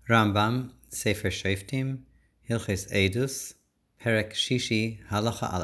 רמב"ם, ספר שופטים, הלכות עדות, פרק שישי, הלכה א'.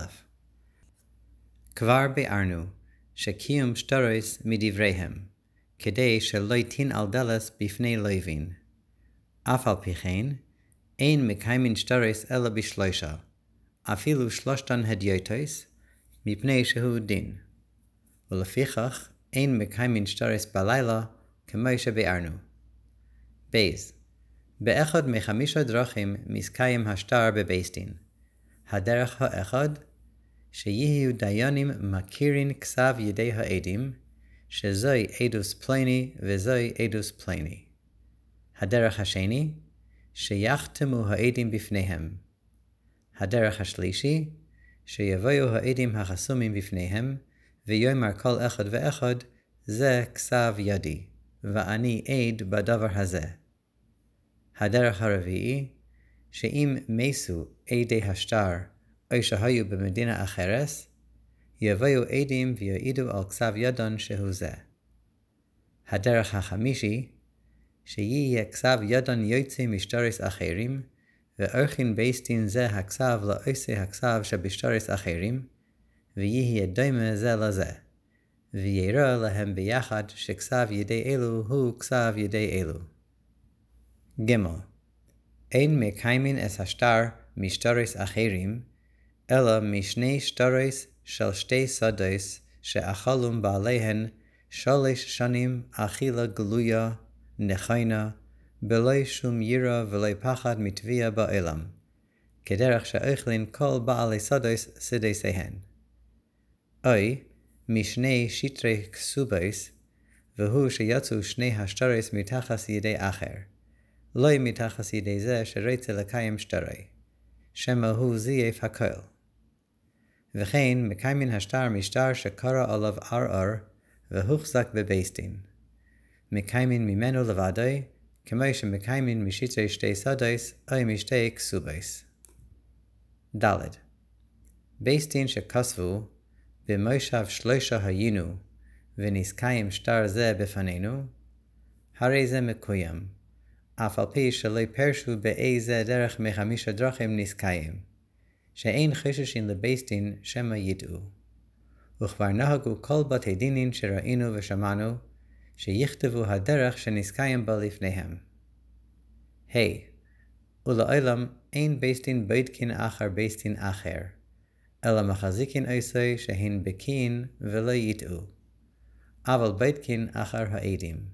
כבר ביארנו שקיום שטרות מדבריהם, כדי שלא תנעל דלת בפני לווין. אף על פי כן, אין מקיימין שטרות אלא בשלושה, אפילו שלושתן הדיוטות, מפני שהוא דין. ולפיכך, אין מקיימין שטרות בלילה, כמו שביארנו. בייז, באחד מחמישה דרכים מתקיים השטר בבית דין. הדרך האחד, שיהיו דיינים מכירים כתב ידי העדים, שזוהי עדות פלוני וזוהי עדות פלוני. הדרך השני, שיחתמו העדים בפניהם. הדרך השלישי, שיבואו העדים החסומים בפניהם, ויאמר כל אחד ואחד, זה כתב ידי, ואני עד בדבר הזה. הדרך הרביעי, שאם מסו עדי השטר, או שהיו במדינה אחרת, יבואו עדים ויעידו על כתב ידן שהוא זה. הדרך החמישי, שיהיה כתב ידן יוצא משטרות אחרים, ועורכין בית דין זה הכתב לעושה הכתב שבשטרות אחרים, ויהיה דומה זה לזה, ויראה להם ביחד שכתב ידי אלו הוא כתב ידי אלו. ג' אין מקיימין את השטר משטרות אחרים, אלא משני שטרות של שתי שדות שאכלום בעליהן 3 שנים אכילה גלויה, נכונה, בלא שום יראה ולא פחד מתביעה בעולם, כדרך שאוכלין כל בעלי שדות שדותיהן. אוי, משני שטרי כסובוס, והוא שיצאו שני השטרות מתחת ידי אחר, לא מתחת ידי זה שרצה לקיים שטרי, שמא הוא זייף הכל. וכן מקיימין השטר משטר שקרא עליו ערער, והוחזק בבית דין. מקיימין ממנו לבדו, כמו שמקיימין משטרי שתי שדות או משתי כסובוס. ד' בית דין שכסבו, במושב 3 היינו, ונזקיים שטר זה בפנינו, הרי זה מקוים, אף על פי שלא פרשו באיזה דרך מחמישה דרכים נזקיים, שאין חששין לבית דין שמא ידעו. וכבר נהגו כל בתי דינין שראינו ושמענו, שיכתבו הדרך שנזקיים בה לפניהם. ולעולם אין בית דין בודקין אחר בית דין אחר, אלא מחזיקין עשוי שהן בקין ולא יטעו, אבל בודקין אחר העדים.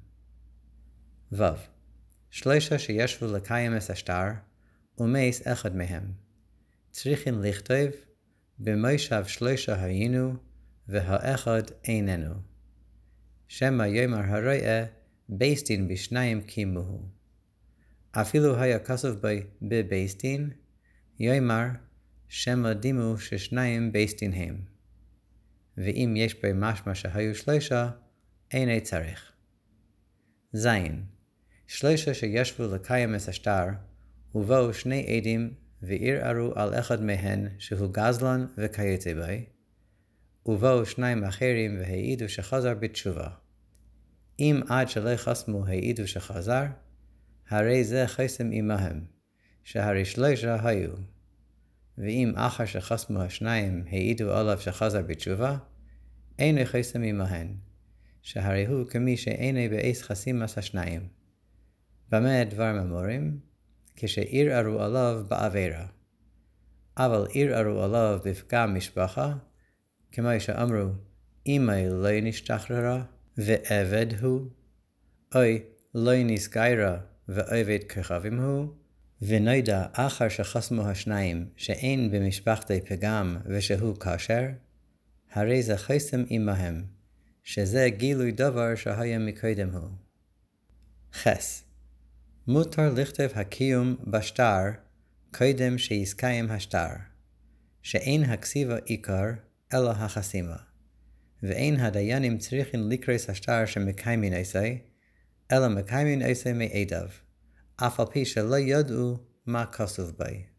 ו. 3 שישבו לקיים את השטר, ומס אחד מהם. צריכים לכתוב, במושב 3 היינו, והאחד איננו. שמא יאמר הרועה, בית דין בשניים קיימוהו. אפילו היה כתוב בבית דין, יאמר, שמא דימו ששניים בית דין הם. ואם יש בו משמע שהיו 3, אינו צריך. ז. 3 שישבו לקיים את השטר, ובאו 2 עדים וערערו על אחד מהן שהוא גזלן וכיוצא בו, ובאו 2 אחרים והעידו שחזר בתשובה. אם עד שלא חסמו העידו שחזר, הרי זה חסם עמהם, שהרי 3 היו. ואם אחר שחסמו 2 העידו עליו שחזר בתשובה, אינו חסם עמהן, שהרי הוא כמי שאינו בעץ חסימת 2. במה דבר אמורים? כשערערו עליו בעבירה. אבל ערערו עליו בפגם משפחה, כמו שאמרו, אמא לא נשתחררה ועבד הוא, אוי לא נסגרה ועבד כוכבים הוא, ונודע אחר שחסמו 2 שאין במשפחתי פגם ושהוא כשר, הרי זה חסם עמהם, שזה גילוי דבר שהיה מקודם הוא. חס. מותר לכתוב הקיום בשטר קודם שיזקיים השטר, שאין הכסיבה עיקר אלא החסימה, ואין הדיינים צריכים לקרוא השטר שמקיימין עשה, אלא מקיימין עשה מעדיו, אף על פי שלא ידעו מה כתוב בו.